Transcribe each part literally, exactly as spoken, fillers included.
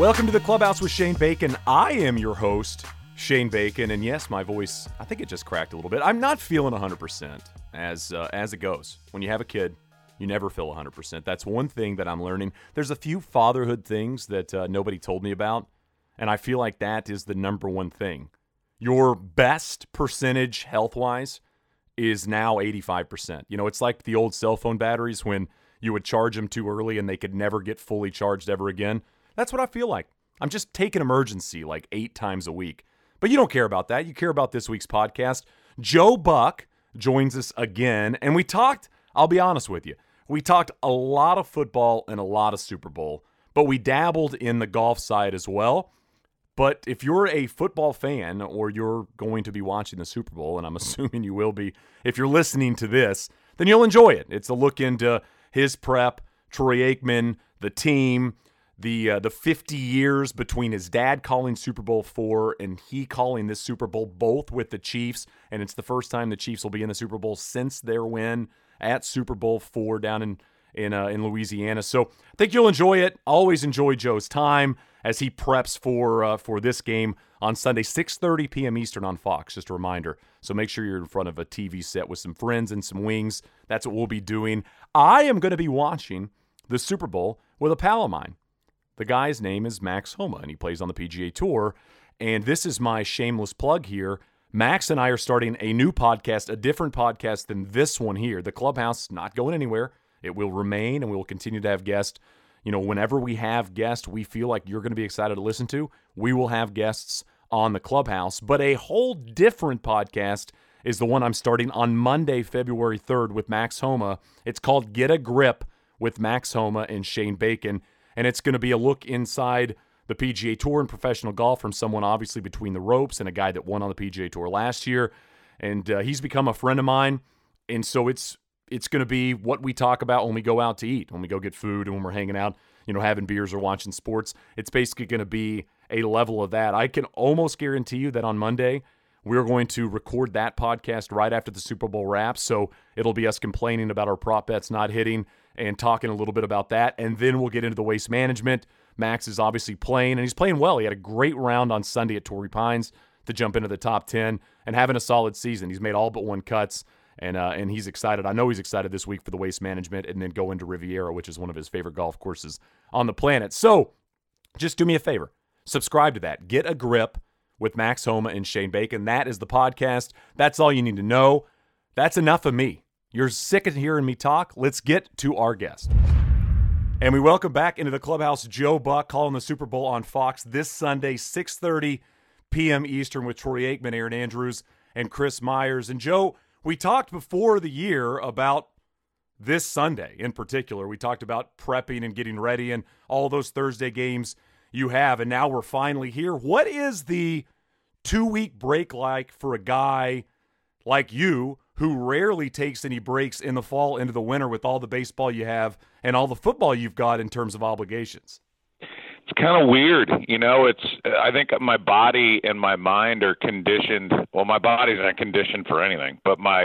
Welcome to the Clubhouse with Shane Bacon. I am your host, Shane Bacon, and yes, my voice, I think it just cracked a little bit. I'm not feeling one hundred percent as uh, as it goes. When you have a kid, you never feel one hundred percent. That's one thing that I'm learning. There's a few fatherhood things that uh, nobody told me about, and I feel like that is the number one thing. Your best percentage health-wise is now eighty-five percent. You know, it's like the old cell phone batteries when you would charge them too early and they could never get fully charged ever again. That's what I feel like. I'm just taking emergency like eight times a week. But you don't care about that. You care about this week's podcast. Joe Buck joins us again. And we talked, I'll be honest with you, we talked a lot of football and a lot of Super Bowl, but we dabbled in the golf side as well. But if you're a football fan or you're going to be watching the Super Bowl, and I'm assuming you will be, if you're listening to this, then you'll enjoy it. It's a look into his prep, Troy Aikman, the team, the uh, the fifty years between his dad calling Super Bowl four and he calling this Super Bowl, both with the Chiefs, and it's the first time the Chiefs will be in the Super Bowl since their win at Super Bowl four down in in uh, in Louisiana. So I think you'll enjoy it. Always enjoy Joe's time as he preps for uh, for this game on Sunday, six thirty p.m. Eastern on Fox. Just a reminder. So make sure you're in front of a T V set with some friends and some wings. That's what we'll be doing. I am going to be watching the Super Bowl with a pal of mine. The guy's name is Max Homa, and he plays on the P G A Tour. And this is my shameless plug here. Max and I are starting a new podcast, a different podcast than this one here. The Clubhouse not going anywhere. It will remain, and we will continue to have guests. You know, whenever we have guests we feel like you're going to be excited to listen to, we will have guests on the Clubhouse. But a whole different podcast is the one I'm starting on Monday, February third with Max Homa. It's called Get a Grip with Max Homa and Shane Bacon. And it's going to be a look inside the P G A Tour and professional golf from someone obviously between the ropes and a guy that won on the P G A Tour last year. And uh, he's become a friend of mine. And so it's it's going to be what we talk about when we go out to eat, when we go get food and when we're hanging out, you know, having beers or watching sports. It's basically going to be a level of that. I can almost guarantee you that on Monday, we're going to record that podcast right after the Super Bowl wraps. So it'll be us complaining about our prop bets not hitting and talking a little bit about that. And then we'll get into the waste management. Max is obviously playing, and he's playing well. He had a great round on Sunday at Torrey Pines to jump into the top ten and having a solid season. He's made all but one cuts, and uh, and he's excited. I know he's excited this week for the waste management and then go into Riviera, which is one of his favorite golf courses on the planet. So just do me a favor. Subscribe to that. Get a Grip with Max Homa and Shane Bacon. That is the podcast. That's all you need to know. That's enough of me. You're sick of hearing me talk. Let's get to our guest. And we welcome back into the Clubhouse Joe Buck calling the Super Bowl on Fox this Sunday, six thirty p.m. Eastern with Troy Aikman, Aaron Andrews, and Chris Myers. And Joe, we talked before the year about this Sunday in particular. We talked about prepping and getting ready and all those Thursday games you have, and now we're finally here. What is the two-week break like for a guy like you who rarely takes any breaks in the fall into the winter with all the baseball you have and all the football you've got in terms of obligations? It's kind of weird. You know, it's, I think my body and my mind are conditioned. Well, my body's not conditioned for anything, but my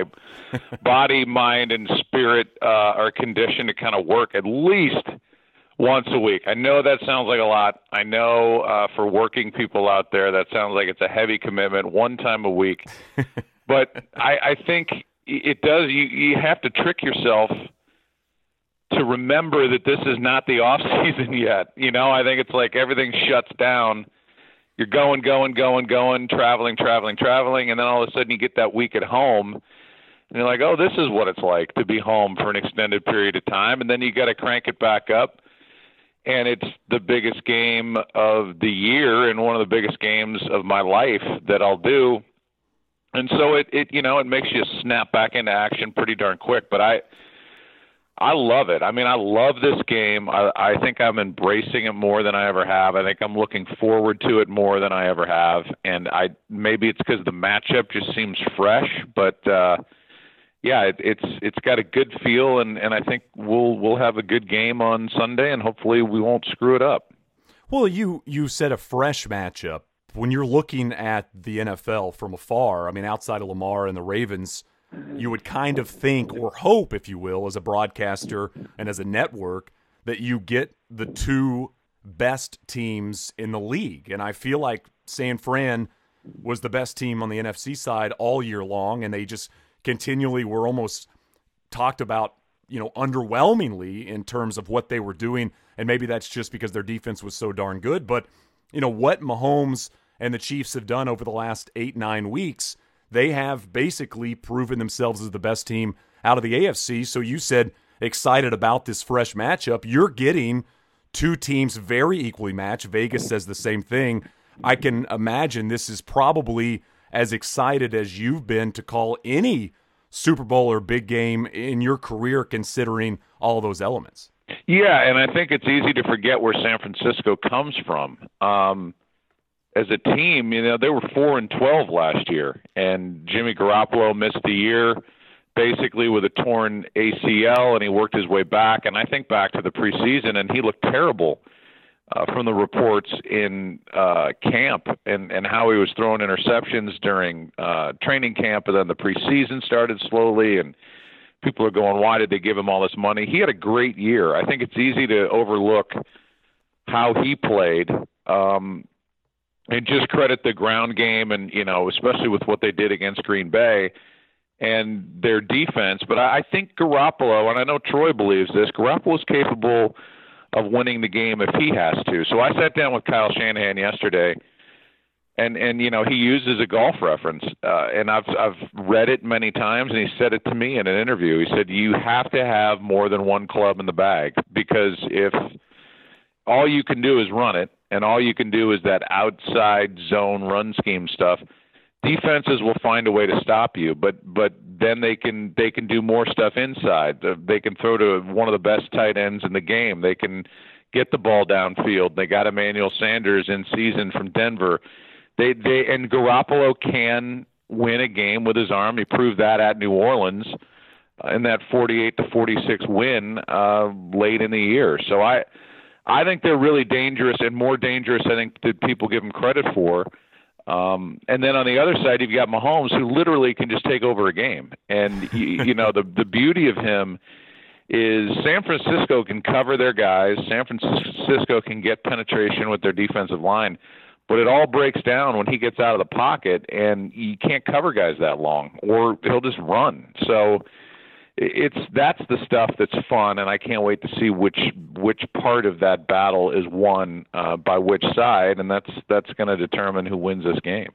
body, mind, and spirit uh, are conditioned to kind of work at least once a week. I know that sounds like a lot. I know uh, for working people out there, that sounds like it's a heavy commitment, one time a week. But I, I think it does. You, you have to trick yourself to remember that this is not the off season yet. You know, I think it's like everything shuts down. You're going, going, going, going, traveling, traveling, traveling, and then all of a sudden you get that week at home, and you're like, oh, this is what it's like to be home for an extended period of time, and then you got to crank it back up. And it's the biggest game of the year and one of the biggest games of my life that I'll do. And so it, it, you know, it makes you snap back into action pretty darn quick. But I, I love it. I mean, I love this game. I, I think I'm embracing it more than I ever have. I think I'm looking forward to it more than I ever have. And I, maybe it's because the matchup just seems fresh, but uh, yeah, it, it's it's got a good feel, and, and I think we'll we'll have a good game on Sunday, and hopefully we won't screw it up. Well, you you said a fresh matchup. When you're looking at the N F L from afar, I mean, outside of Lamar and the Ravens, you would kind of think or hope, if you will, as a broadcaster and as a network, that you get the two best teams in the league. And I feel like San Fran was the best team on the N F C side all year long, and they just continually were almost talked about, you know, underwhelmingly in terms of what they were doing. And maybe that's just because their defense was so darn good. But, you know, what Mahomes and the Chiefs have done over the last eight, nine weeks, they have basically proven themselves as the best team out of the A F C. So you said excited about this fresh matchup. You're getting two teams very equally matched. Vegas says the same thing. I can imagine this is probably as excited as you've been to call any Super Bowl or big game in your career, considering all of those elements. Yeah, and I think it's easy to forget where San Francisco comes from. Um, as a team, you know, they were four and twelve last year, and Jimmy Garoppolo missed the year basically with a torn A C L, and he worked his way back. And I think back to the preseason, and he looked terrible uh, from the reports in uh, camp, and, and how he was throwing interceptions during uh, training camp, and then the preseason started slowly, and people are going, why did they give him all this money? He had a great year. I think it's easy to overlook how he played, um, and just credit the ground game, and, you know, especially with what they did against Green Bay and their defense. But I, I think Garoppolo, and I know Troy believes this, Garoppolo is capable of winning the game if he has to. So I sat down with Kyle Shanahan yesterday, and, and you know, he uses a golf reference, uh, and I've I've read it many times, and he said it to me in an interview. He said, you have to have more than one club in the bag, because if all you can do is run it, and all you can do is that outside zone run scheme stuff, defenses will find a way to stop you. But but then they can they can do more stuff inside. They can throw to one of the best tight ends in the game. They can get the ball downfield. They got Emmanuel Sanders in season from Denver. They they and Garoppolo can win a game with his arm. He proved that at New Orleans uh, in that forty-eight to forty-six win uh, late in the year. So I I think they're really dangerous, and more dangerous, I think, that people give them credit for. Um, and then on the other side, you've got Mahomes, who literally can just take over a game. And, you, you know, the the beauty of him is San Francisco can cover their guys. San Francisco can get penetration with their defensive line. But it all breaks down when he gets out of the pocket, and you can't cover guys that long, or he'll just run. So it's that's the stuff that's fun, and I can't wait to see which which part of that battle is won uh, by which side, and that's that's going to determine who wins this game.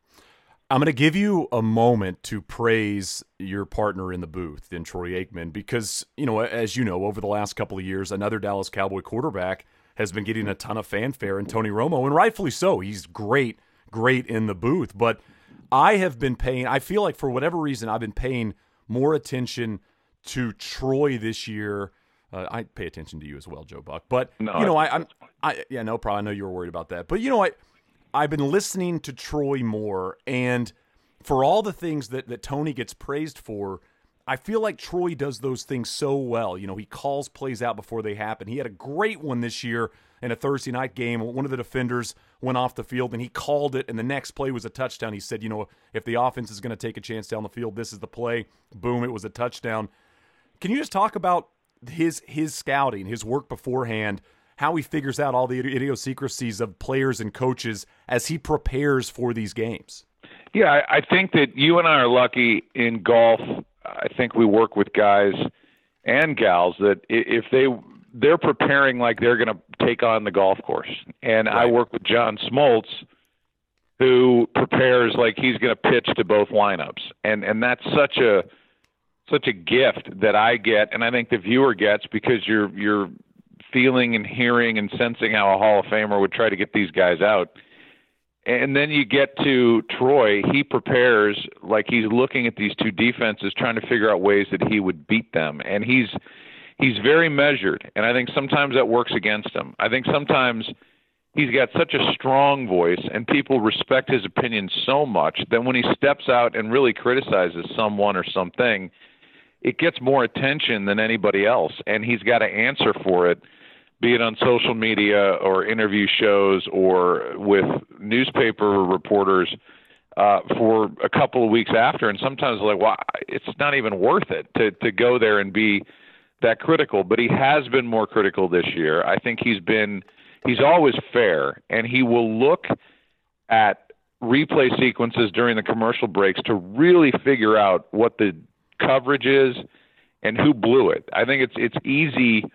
I'm going to give you a moment to praise your partner in the booth, in Troy Aikman, because, you know, as you know, over the last couple of years, another Dallas Cowboy quarterback has been getting a ton of fanfare, and Tony Romo, and rightfully so. He's great, great in the booth. But I have been paying, I feel like for whatever reason, I've been paying more attention to Troy this year. Uh, I pay attention to you as well, Joe Buck. But, no, you know, I, I'm, I, yeah, no problem. I know you were worried about that. But, you know, I, I've been listening to Troy more, and for all the things that, that Tony gets praised for, I feel like Troy does those things so well. You know, he calls plays out before they happen. He had a great one this year in a Thursday night game. One of the defenders went off the field, and he called it, and the next play was a touchdown. He said, you know, if the offense is going to take a chance down the field, this is the play. Boom, it was a touchdown. Can you just talk about his his scouting, his work beforehand, how he figures out all the idiosyncrasies of players and coaches as he prepares for these games? Yeah, I think that you and I are lucky in golf. I think we work with guys and gals that if they they're preparing like they're going to take on the golf course. And right. I work with John Smoltz, who prepares like he's going to pitch to both lineups. And and that's such a such a gift that I get, and I think the viewer gets, because you're you're feeling and hearing and sensing how a Hall of Famer would try to get these guys out. And then you get to Troy, he prepares like he's looking at these two defenses, trying to figure out ways that he would beat them. And he's he's very measured, and I think sometimes that works against him. I think sometimes he's got such a strong voice, and people respect his opinion so much that when he steps out and really criticizes someone or something, it gets more attention than anybody else, and he's got to answer for it, be it on social media or interview shows or with newspaper reporters uh, for a couple of weeks after. And sometimes like, well, it's not even worth it to, to go there and be that critical. But he has been more critical this year. I think he's been he's always fair, and he will look at replay sequences during the commercial breaks to really figure out what the coverage is and who blew it. I think it's it's easy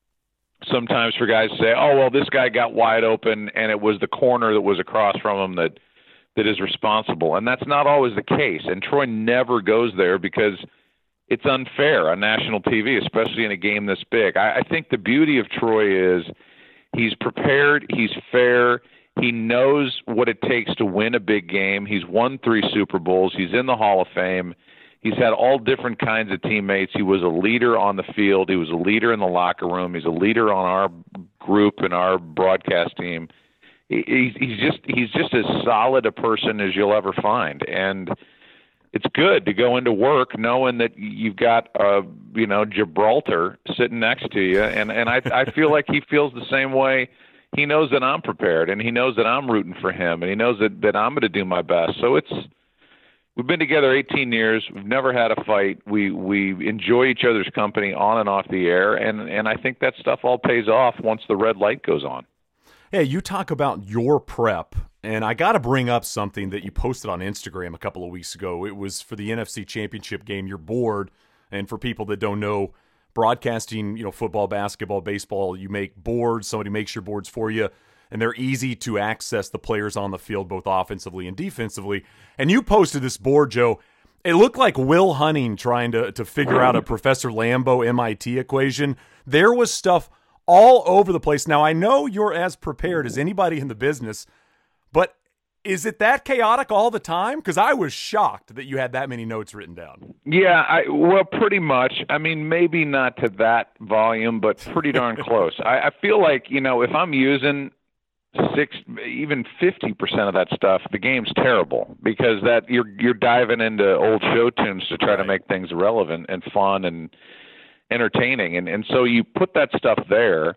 sometimes for guys to say, oh, well, this guy got wide open and it was the corner that was across from him that that is responsible. And that's not always the case. And Troy never goes there because it's unfair on national T V, especially in a game this big. I, I think the beauty of Troy is he's prepared, he's fair, he knows what it takes to win a big game. He's won three Super Bowls. He's in the Hall of Fame. He's had all different kinds of teammates. He was a leader on the field. He was a leader in the locker room. He's a leader on our group and our broadcast team. He, he's just he's just as solid a person as you'll ever find. And it's good to go into work knowing that you've got uh, you know Gibraltar sitting next to you. And and I I feel like he feels the same way. He knows that I'm prepared, and he knows that I'm rooting for him, and he knows that, that I'm going to do my best. So it's we've been together eighteen years. We've never had a fight. We we enjoy each other's company on and off the air, and, and I think that stuff all pays off once the red light goes on. Hey, you talk about your prep, and I got to bring up something that you posted on Instagram a couple of weeks ago. It was for the N F C Championship game, your board, and for people that don't know, broadcasting, you know, football, basketball, baseball, you make boards, somebody makes your boards for you, and they're easy to access the players on the field, both offensively and defensively. And you posted this board, Joe. It looked like Will Hunting trying to, to figure out a Professor Lambo M I T equation. There was stuff all over the place. Now, I know you're as prepared as anybody in the business, but is it that chaotic all the time? Because I was shocked that you had that many notes written down. Yeah, I, well, pretty much. I mean, maybe not to that volume, but pretty darn close. I, I feel like, you know, if I'm using six, even fifty percent of that stuff, the game's terrible because that you're you're diving into old show tunes to try to make things relevant and fun and entertaining. And, and so you put that stuff there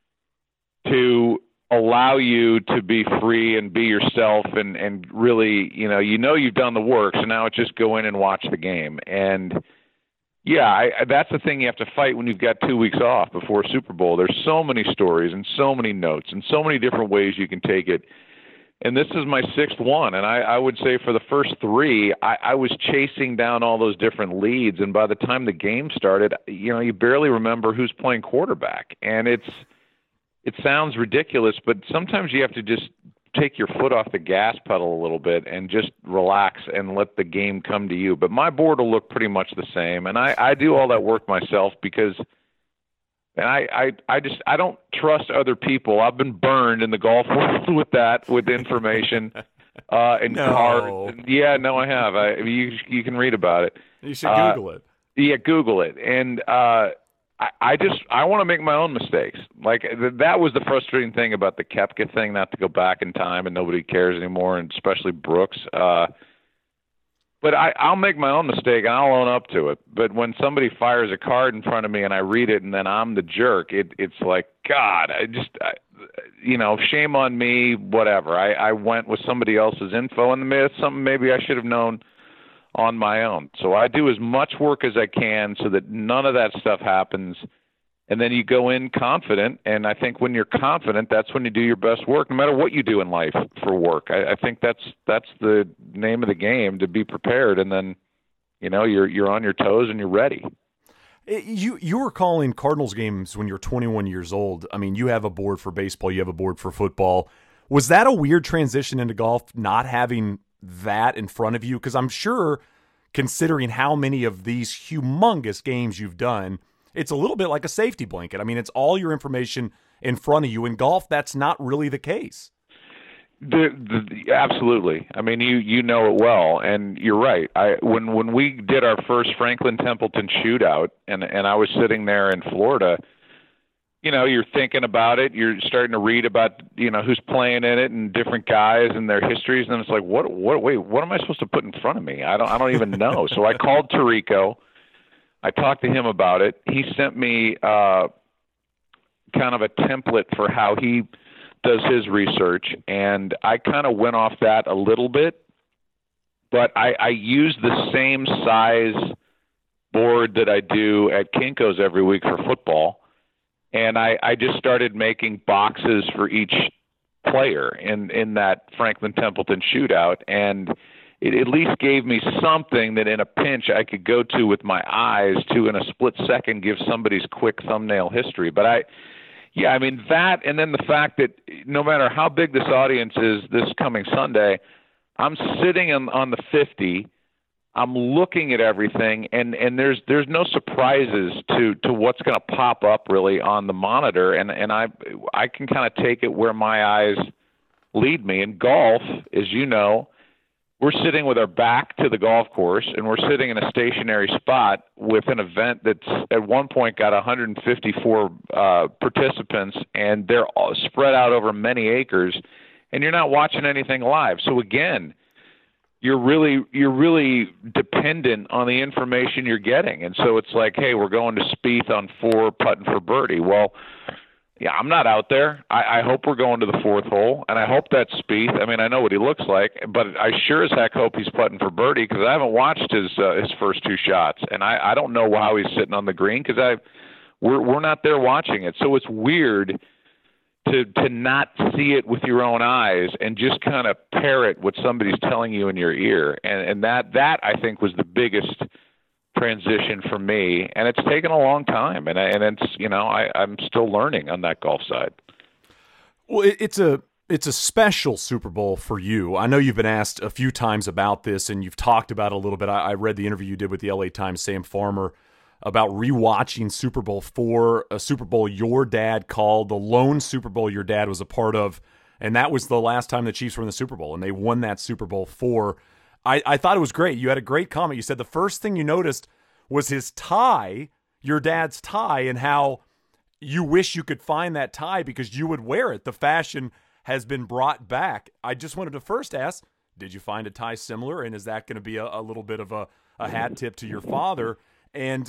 to allow you to be free and be yourself and, and really, you know, you know you've done the work, so now it's just go in and watch the game. And, yeah, I, that's the thing you have to fight when you've got two weeks off before Super Bowl. There's so many stories and so many notes and so many different ways you can take it. And this is my sixth one, and I, I would say for the first three, I, I was chasing down all those different leads, and by the time the game started, you know, you barely remember who's playing quarterback. And it's it sounds ridiculous, but sometimes you have to just take your foot off the gas pedal a little bit and just relax and let the game come to you. But my board will look pretty much the same, and I, I do all that work myself because – And I, I, I just I don't trust other people. I've been burned in the golf world with that, with information uh, and no. cards. Yeah, no, I have. I, you you can read about it. You should uh, Google it. Yeah, Google it. And uh, I, I just I want to make my own mistakes. Like th- that was the frustrating thing about the Koepka thing. Not to go back in time, and nobody cares anymore, and especially Brooks. Uh, But I, I'll make my own mistake, and I'll own up to it. But when somebody fires a card in front of me and I read it and then I'm the jerk, it, it's like, God, I just, I, you know, shame on me, whatever. I, I went with somebody else's info, and it's something maybe I should have known on my own. So I do as much work as I can so that none of that stuff happens. And then you go in confident, and I think when you're confident, that's when you do your best work, no matter what you do in life for work. I, I think that's that's the name of the game, to be prepared, and then, you know, you're you're on your toes and you're ready. You you were calling Cardinals games when you're twenty-one years old. I mean, you have a board for baseball, you have a board for football. Was that a weird transition into golf, not having that in front of you? Because I'm sure, considering how many of these humongous games you've done, it's a little bit like a safety blanket. I mean, it's all your information in front of you. In golf, that's not really the case. The, the, absolutely. I mean, you you know it well, and you're right. I when when we did our first Franklin Templeton shootout, and and I was sitting there in Florida, you know, you're thinking about it. You're starting to read about, you know, who's playing in it and different guys and their histories, and it's like, what what wait, what am I supposed to put in front of me? I don't I don't even know. So I called Tirico. I talked to him about it. He sent me uh, kind of a template for how he does his research, and I kind of went off that a little bit, but I, I use the same size board that I do at Kinko's every week for football, and I, I just started making boxes for each player in, in that Franklin Templeton shootout, and it at least gave me something that in a pinch I could go to with my eyes to, in a split second, give somebody's quick thumbnail history. But I, yeah, I mean that, and then the fact that no matter how big this audience is this coming Sunday, I'm sitting on, on the fifty, I'm looking at everything, and, and there's there's no surprises to, to what's going to pop up really on the monitor, and, and I I can kind of take it where my eyes lead me. In golf, as you know, we're sitting with our back to the golf course, and we're sitting in a stationary spot with an event that's at one point got one hundred fifty-four uh, participants, and they're all spread out over many acres, and you're not watching anything live. So again, you're really you're really dependent on the information you're getting. And so it's like, hey, we're going to Spieth on four, putting for birdie. Well, yeah, I'm not out there. I, I hope we're going to the fourth hole, and I hope that's Spieth. I mean, I know what he looks like, but I sure as heck hope he's putting for birdie, because I haven't watched his uh, his first two shots, and I, I don't know how he's sitting on the green, because I we're we're not there watching it. So it's weird to to not see it with your own eyes and just kind of parrot what somebody's telling you in your ear. And and that that I think was the biggest transition for me, and it's taken a long time, and I, and it's you know I I'm still learning on that golf side. Well, it, it's a it's a special Super Bowl for you. I know you've been asked a few times about this, and you've talked about it a little bit. I, I read the interview you did with the L A Times, Sam Farmer, about rewatching Super Bowl four, a Super Bowl your dad called, the lone Super Bowl your dad was a part of, and that was the last time the Chiefs were in the Super Bowl, and they won that Super Bowl four. I, I thought it was great. You had a great comment. You said the first thing you noticed was his tie, your dad's tie, and how you wish you could find that tie because you would wear it. The fashion has been brought back. I just wanted to first ask, did you find a tie similar, and is that going to be a, a little bit of a, a hat tip to your father? And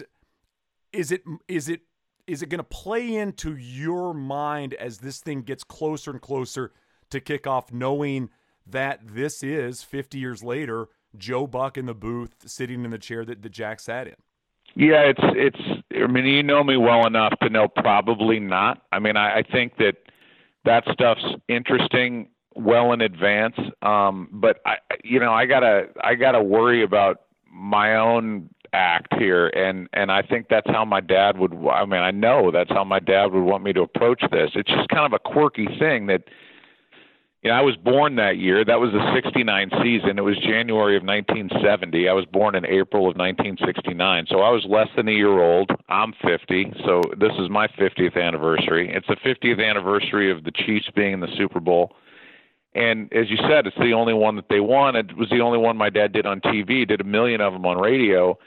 Is it is it is it going to play into your mind as this thing gets closer and closer to kickoff, knowing that this is fifty years later, Joe Buck in the booth, sitting in the chair that, that Jack sat in? Yeah, it's it's. I mean, you know me well enough to know probably not. I mean, I, I think that that stuff's interesting well in advance. Um, but I, you know, I gotta I gotta worry about my own act here, and and I think that's how my dad would I mean I know that's how my dad would want me to approach this. It's just kind of a quirky thing that, you know, I was born that year. That was the sixty-nine season. It was January of nineteen seventy. I was born in April of nineteen sixty-nine, so I was less than a year old. I'm fifty, so this is my fiftieth anniversary. It's the fiftieth anniversary of the Chiefs being in the Super Bowl. And as you said, it's the only one that they won. It was the only one my dad did on T V, did a million of them on radio.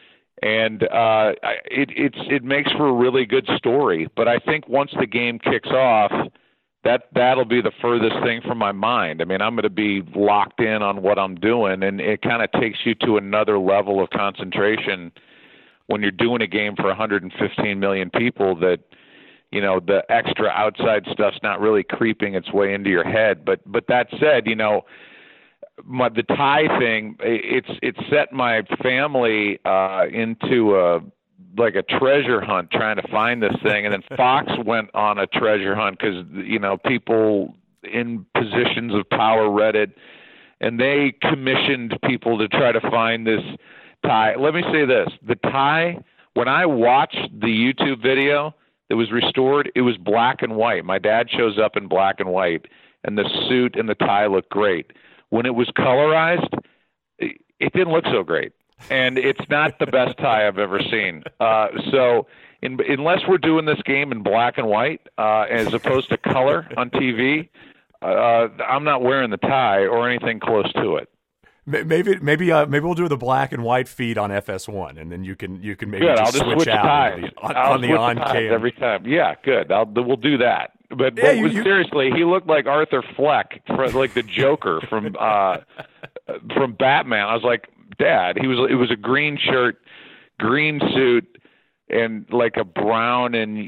And uh, it it's it makes for a really good story. But I think once the game kicks off, that that'll be the furthest thing from my mind. I mean, I'm going to be locked in on what I'm doing, and it kind of takes you to another level of concentration when you're doing a game for one hundred fifteen million people. That, you know, the extra outside stuff's not really creeping its way into your head. But but that said, you know, my, the tie thing, it's it's set my family uh, into a like a treasure hunt trying to find this thing, and then Fox went on a treasure hunt because, you know, people in positions of power read it, and they commissioned people to try to find this tie. Let me say this: the tie, when I watched the YouTube video that was restored, it was black and white. My dad shows up in black and white, and the suit and the tie look great. When it was colorized, it didn't look so great. And it's not the best tie I've ever seen. Uh, so in, unless we're doing this game in black and white uh, as opposed to color on T V, uh, I'm not wearing the tie or anything close to it. Maybe maybe uh, maybe we'll do the black and white feed on F S one, and then you can you can maybe good. just, I'll just switch, switch out the the, on, I'll on the switch on the cam every time. Yeah, good. I'll, we'll do that. But, yeah, but you, you, seriously, he looked like Arthur Fleck, like the Joker from uh, from Batman. I was like, Dad, he was. It was a green shirt, green suit, and like a brown and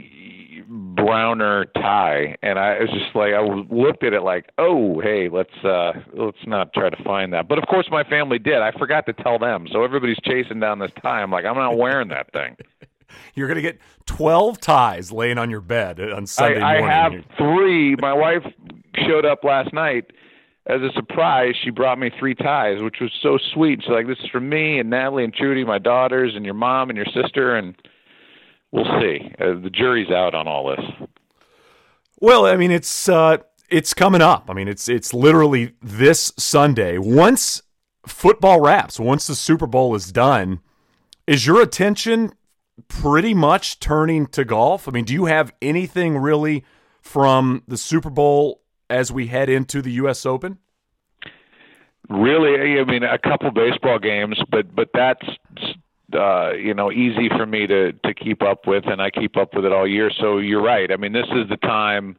browner tie. And I was just like, I looked at it like, oh, hey, let's uh, let's not try to find that. But of course, my family did. I forgot to tell them, so everybody's chasing down this tie. I'm like, I'm not wearing that thing. You're going to get twelve ties laying on your bed on Sunday I, morning. I have three. My wife showed up last night. As a surprise, she brought me three ties, which was so sweet. She's like, this is for me and Natalie and Trudy, my daughters, and your mom and your sister, and we'll see. Uh, the jury's out on all this. Well, I mean, it's uh, it's coming up. I mean, it's it's literally this Sunday. Once football wraps, once the Super Bowl is done, is your attention pretty much turning to golf? I mean, do you have anything really from the Super Bowl as we head into the U S Open? Really, I mean, a couple baseball games, but but that's uh, you know easy for me to to keep up with, and I keep up with it all year. So you're right. I mean, this is the time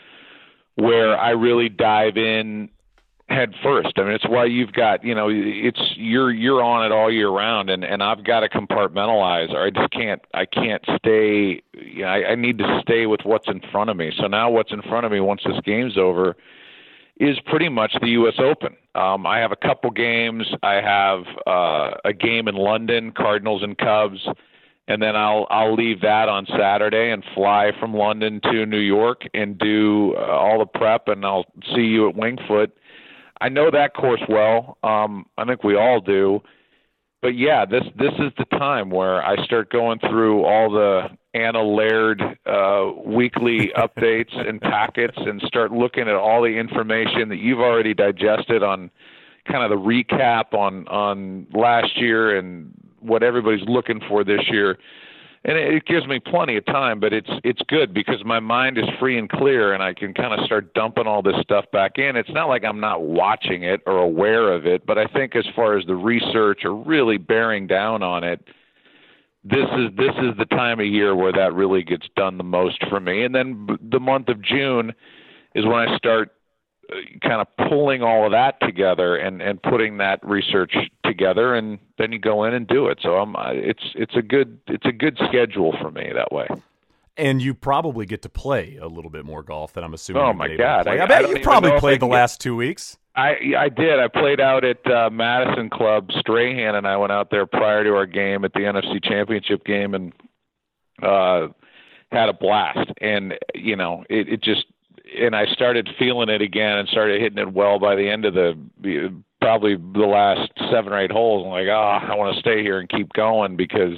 where I really dive in head first. I mean, it's why you've got you know it's you're you're on it all year round, and and I've got to compartmentalize, or I just can't I can't stay. You know, I, I need to stay with what's in front of me. So now, what's in front of me once this game's over is pretty much the U S Open. Um, I have a couple games. I have uh, a game in London, Cardinals and Cubs, and then I'll I'll leave that on Saturday and fly from London to New York and do uh, all the prep, and I'll see you at Winged Foot. I know that course well. Um, I think we all do. But yeah, this this is the time where I start going through all the Anna Laird uh, weekly updates and packets and start looking at all the information that you've already digested on kind of the recap on, on last year and what everybody's looking for this year. And it, it gives me plenty of time, but it's it's good because my mind is free and clear and I can kind of start dumping all this stuff back in. It's not like I'm not watching it or aware of it, but I think as far as the research or really bearing down on it, this is this is the time of year where that really gets done the most for me. And then the month of June is when I start kind of pulling all of that together and, and putting that research together, and then you go in and do it. So I'm it's it's a good it's a good schedule for me that way. And you probably get to play a little bit more golf than I'm assuming. Oh my God! I, I, I bet I you probably played the get... last two weeks. I I did. I played out at uh, Madison Club. Strahan and I went out there prior to our game at the N F C Championship game and uh, had a blast. And you know, it, it just and I started feeling it again and started hitting it well by the end of the probably the last seven or eight holes. I'm like, oh, I want to stay here and keep going because.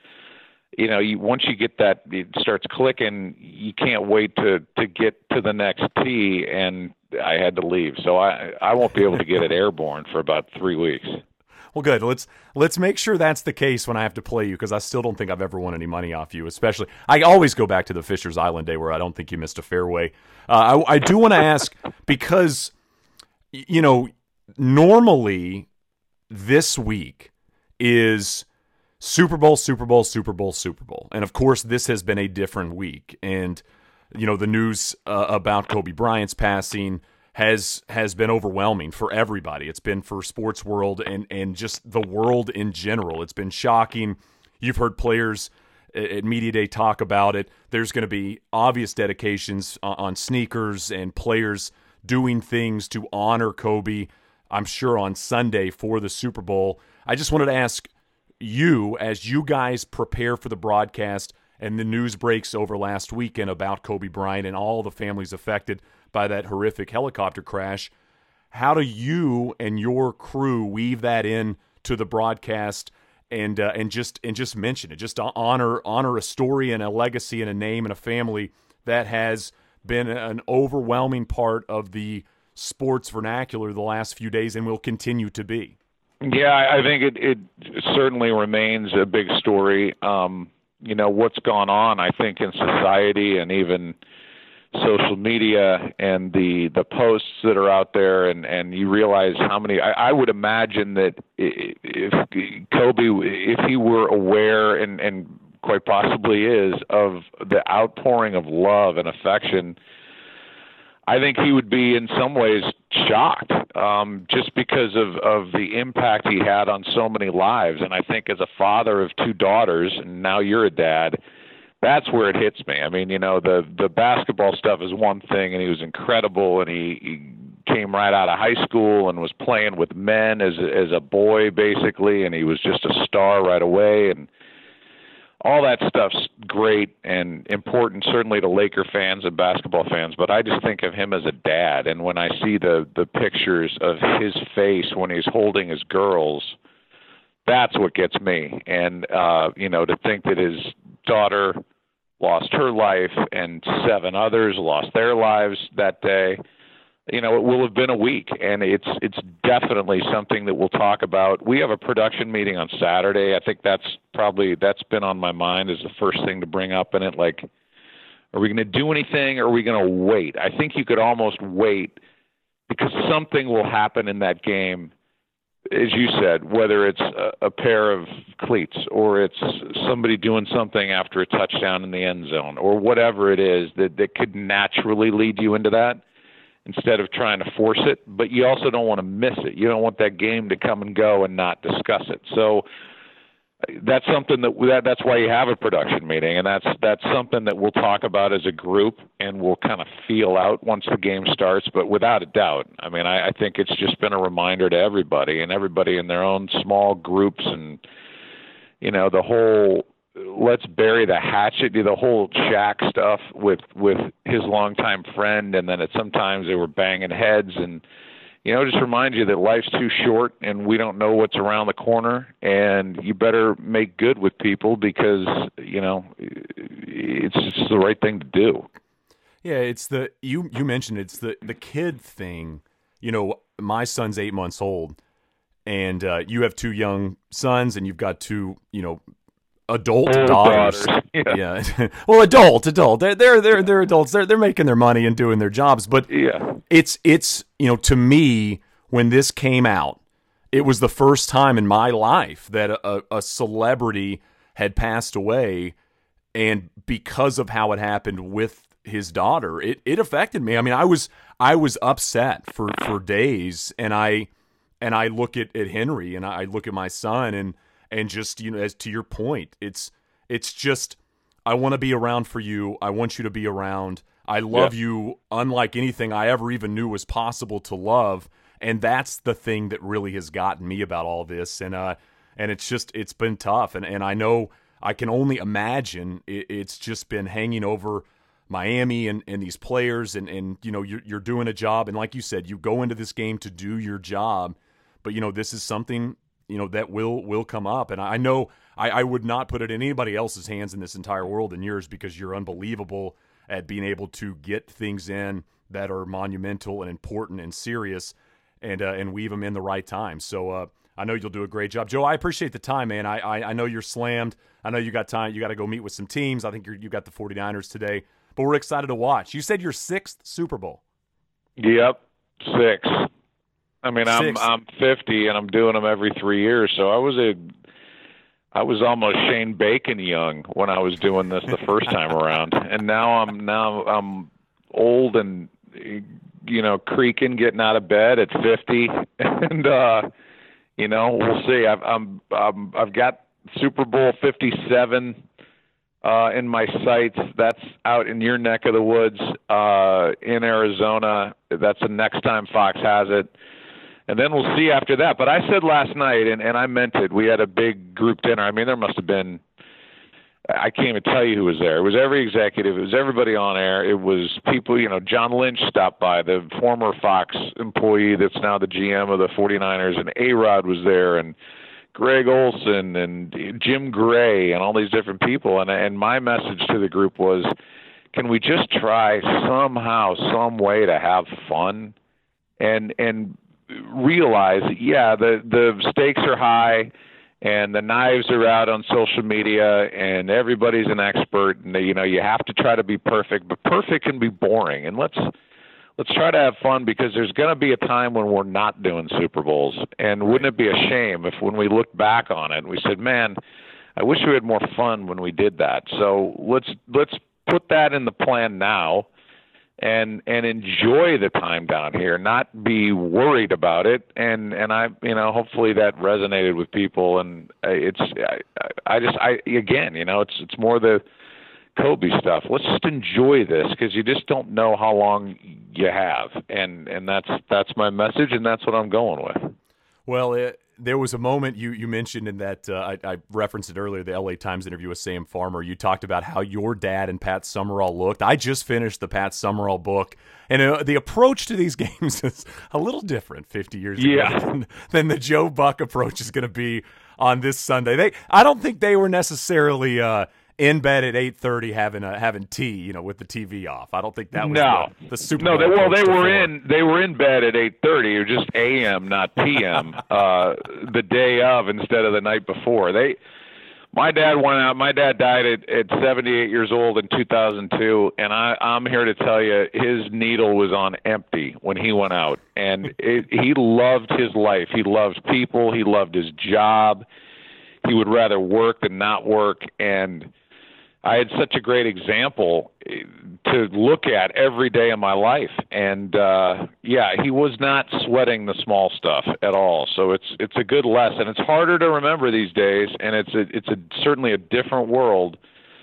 You know, you, once you get that, it starts clicking, you can't wait to, to get to the next tee, and I had to leave. So I, I won't be able to get it airborne for about three weeks. Well, good. Let's let's make sure that's the case when I have to play you, because I still don't think I've ever won any money off you, especially. I always go back to the Fisher's Island day where I don't think you missed a fairway. Uh, I, I do want to ask, because, you know, normally this week is – Super Bowl, Super Bowl, Super Bowl, Super Bowl. And, of course, this has been a different week. And, you know, the news uh, about Kobe Bryant's passing has has been overwhelming for everybody. It's been for sports world and, and just the world in general. It's been shocking. You've heard players at Media Day talk about it. There's going to be obvious dedications on sneakers and players doing things to honor Kobe, I'm sure, on Sunday for the Super Bowl. I just wanted to ask you, as you guys prepare for the broadcast and the news breaks over last weekend about Kobe Bryant and all the families affected by that horrific helicopter crash, how do you and your crew weave that in to the broadcast and uh, and just and just mention it, just honor honor a story and a legacy and a name and a family that has been an overwhelming part of the sports vernacular the last few days and will continue to be? Yeah, I think it, it certainly remains a big story. Um, you know, what's gone on, I think, in society and even social media and the the posts that are out there, and, and you realize how many, I, I would imagine that if Kobe, if he were aware and, and quite possibly is, of the outpouring of love and affection, I think he would be in some ways shocked um, just because of, of the impact he had on so many lives. And I think as a father of two daughters, and now you're a dad, that's where it hits me. I mean, you know, the, the basketball stuff is one thing, and he was incredible, and he, he came right out of high school and was playing with men as, as a boy, basically, and he was just a star right away. And all that stuff's great and important, certainly to Laker fans and basketball fans, but I just think of him as a dad. And when I see the, the pictures of his face when he's holding his girls, that's what gets me. And, uh, you know, to think that his daughter lost her life and seven others lost their lives that day, you know, it will have been a week, and it's it's definitely something that we'll talk about. We have a production meeting on Saturday. I think that's probably, that's been on my mind as the first thing to bring up in it. Like, are we going to do anything, or are we going to wait? I think you could almost wait, because something will happen in that game, as you said, whether it's a, a pair of cleats or it's somebody doing something after a touchdown in the end zone or whatever it is that, that could naturally lead you into that, instead of trying to force it. But you also don't want to miss it. You don't want that game to come and go and not discuss it. So that's something that, that that's why you have a production meeting, and that's that's something that we'll talk about as a group, and we'll kind of feel out once the game starts. But without a doubt, I mean, I, I think it's just been a reminder to everybody, and everybody in their own small groups, and you know, the whole let's bury the hatchet, the whole Shaq stuff with with his longtime friend, and then at sometimes they were banging heads, and you know, just remind you that life's too short, and we don't know what's around the corner, and you better make good with people, because you know it's just the right thing to do. Yeah, it's the you you mentioned it's the the kid thing. You know, my son's eight months old, and uh, you have two young sons, and you've got two, you know, adult Old daughters. daughters. Yeah. Yeah. Well, adult, adult. They're they're they're they're adults. They're they're making their money and doing their jobs. But Yeah. it's it's you know, to me, when this came out, it was the first time in my life that a, a celebrity had passed away, and because of how it happened with his daughter, it it affected me. I mean, I was I was upset for for days, and I and I look at, at Henry, and I look at my son, and and just, you know, as to your point, it's it's just, I want to be around for you. I want you to be around. I love yeah. you unlike anything I ever even knew was possible to love. And that's the thing that really has gotten me about all this. And uh, and it's just, it's been tough. And, and I know, I can only imagine it, it's just been hanging over Miami and, and these players. And, and, you know, you're, you're doing a job. And like you said, you go into this game to do your job. But, you know, this is something, you know, that will will come up. And I know I, I would not put it in anybody else's hands in this entire world than yours, because you're unbelievable at being able to get things in that are monumental and important and serious, and uh, and weave them in the right time. So uh, I know you'll do a great job. Joe, I appreciate the time, man. I, I, I know you're slammed. I know you got time. You got to go meet with some teams. I think you're, you got the 49ers today. But we're excited to watch. You said your sixth Super Bowl. Yep, six. I mean, I'm Six. I'm fifty, and I'm doing them every three years. So I was a, I was almost Shane Bacon young when I was doing this the first time around, and now I'm now I'm old and, you know, creaking, getting out of bed at fifty, and uh, you know, we'll see. I've I'm, I'm I've got Super Bowl fifty-seven uh, in my sights. That's out in your neck of the woods uh, in Arizona. That's the next time Fox has it. And then we'll see after that. But I said last night, and, and I meant it, we had a big group dinner. I mean, there must have been, I can't even tell you who was there. It was every executive. It was everybody on air. It was people, you know, John Lynch stopped by, the former Fox employee that's now the G M of the 49ers, and A-Rod was there, and Greg Olson, and Jim Gray, and all these different people. And, and my message to the group was, can we just try somehow, some way to have fun? And, and, realize that, yeah, the, the stakes are high, and the knives are out on social media, and everybody's an expert, and you know, you have to try to be perfect, but perfect can be boring. And let's let's try to have fun, because there's going to be a time when we're not doing Super Bowls. And wouldn't it be a shame if, when we look back on it, we said, man, I wish we had more fun when we did that. So let's let's put that in the plan now, and and enjoy the time down here, not be worried about it. And and I, you know, hopefully that resonated with people. And it's I, I just I again, you know, it's it's more the Kobe stuff. Let's just enjoy this, because you just don't know how long you have. And and that's that's my message, and that's what I'm going with. Well, it, there was a moment you, you mentioned in that, uh, I, I referenced it earlier, the L A Times interview with Sam Farmer. You talked about how your dad and Pat Summerall looked. I just finished the Pat Summerall book, and uh, the approach to these games is a little different fifty years yeah. ago than, than the Joe Buck approach is going to be on this Sunday. They, I don't think they were necessarily uh, in bed at eight thirty having a, having tea, you know, with the T V off. I don't think that was no. the, the Super No, Bowl they, well, they approach were before. in they were in bed at eight thirty, or just A M, not P M, uh, the day of instead of the night before. They, my dad went out. My dad died at, at seventy-eight years old in two thousand two, and I, I'm here to tell you, his needle was on empty when he went out, and it, he loved his life. He loved people. He loved his job. He would rather work than not work, and I had such a great example to look at every day of my life. And, uh, yeah, he was not sweating the small stuff at all. So it's it's a good lesson. It's harder to remember these days, and it's a, it's a, certainly a different world.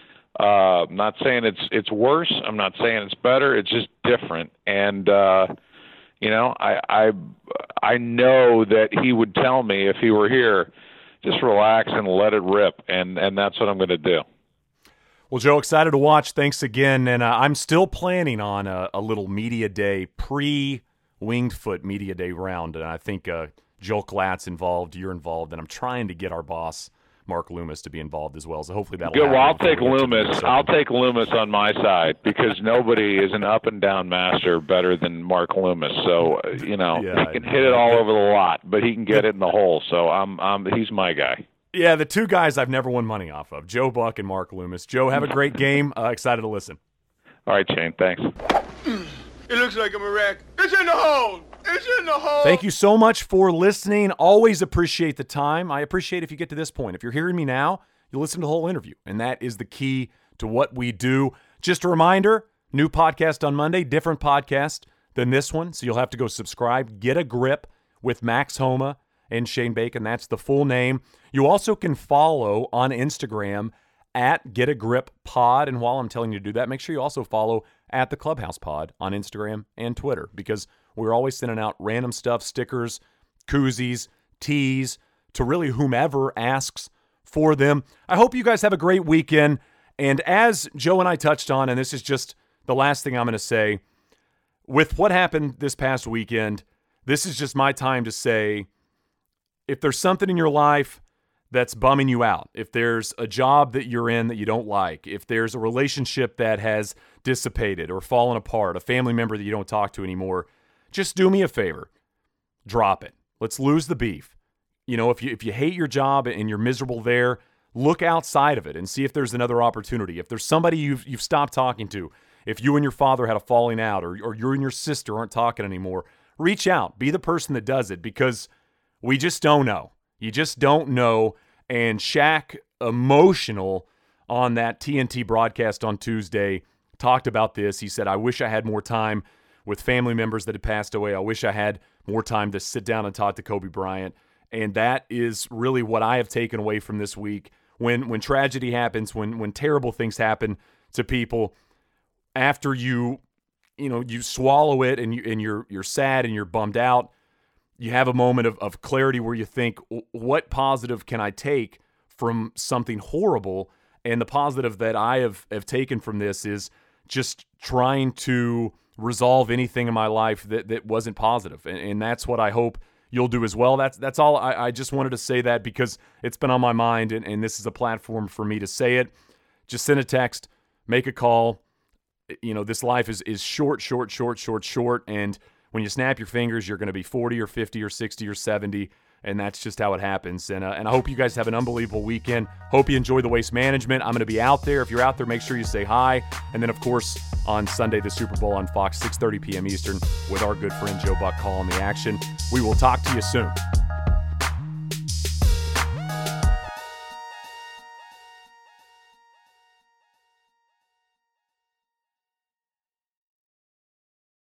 Uh, I'm not saying it's it's worse. I'm not saying it's better. It's just different. And, uh, you know, I, I, I know that he would tell me if he were here, just relax and let it rip. And, and that's what I'm going to do. Well, Joe, excited to watch. Thanks again. And uh, I'm still planning on a, a little media day, pre-Winged Foot media day round. And I think uh, Joel Klatt's involved, you're involved, and I'm trying to get our boss, Mark Loomis, to be involved as well. So hopefully that'll Good. happen. Well, I'll take before we get to Loomis. the I'll take Loomis on my side, because nobody is an up and down master better than Mark Loomis. So, uh, you know, Yeah, he can hit it all over the lot, but he can get it in the hole. So I'm, I'm, he's my guy. Yeah, the two guys I've never won money off of, Joe Buck and Mark Loomis. Joe, have a great game. Uh, excited to listen. All right, Shane. Thanks. It looks like I'm a wreck. It's in the hole. It's in the hole. Thank you so much for listening. Always appreciate the time. I appreciate if you get to this point. If you're hearing me now, you listen to the whole interview, and that is the key to what we do. Just a reminder, new podcast on Monday, different podcast than this one, so you'll have to go subscribe. Get a Grip with Max Homa and Shane Bacon. That's the full name. You also can follow on Instagram at Get a Grip Pod. And while I'm telling you to do that, make sure you also follow at the Clubhouse Pod on Instagram and Twitter, because we're always sending out random stuff, stickers, koozies, teas, to really whomever asks for them. I hope you guys have a great weekend. And as Joe and I touched on, and this is just the last thing I'm going to say, with what happened this past weekend, this is just my time to say, if there's something in your life that's bumming you out, if there's a job that you're in that you don't like, if there's a relationship that has dissipated or fallen apart, a family member that you don't talk to anymore, just do me a favor. Drop it. Let's lose the beef. You know, if you if you hate your job and you're miserable there, look outside of it and see if there's another opportunity. If there's somebody you've you've stopped talking to, if you and your father had a falling out, or, or you and your sister aren't talking anymore, reach out. Be the person that does it, because we just don't know. You just don't know. And Shaq, emotional on that T N T broadcast on Tuesday, talked about this. He said, I wish I had more time with family members that had passed away. I wish I had more time to sit down and talk to Kobe Bryant. And that is really what I have taken away from this week. When when tragedy happens, when when terrible things happen to people, after you, you know, you swallow it and you and you're you're sad and you're bummed out, you have a moment of, of clarity where you think, what positive can I take from something horrible? And the positive that I have, have taken from this is just trying to resolve anything in my life that, that wasn't positive. And, and that's what I hope you'll do as well. That's that's all. I, I just wanted to say that because it's been on my mind, and, and this is a platform for me to say it. Just send a text, make a call. You know, this life is, is short, short, short, short, short, and when you snap your fingers, you're going to be forty or fifty or sixty or seventy, and that's just how it happens. And uh, and I hope you guys have an unbelievable weekend. Hope you enjoy the Waste Management. I'm going to be out there. If you're out there, make sure you say hi. And then, of course, on Sunday, the Super Bowl on Fox, six thirty p.m. Eastern, with our good friend Joe Buck calling the action. We will talk to you soon.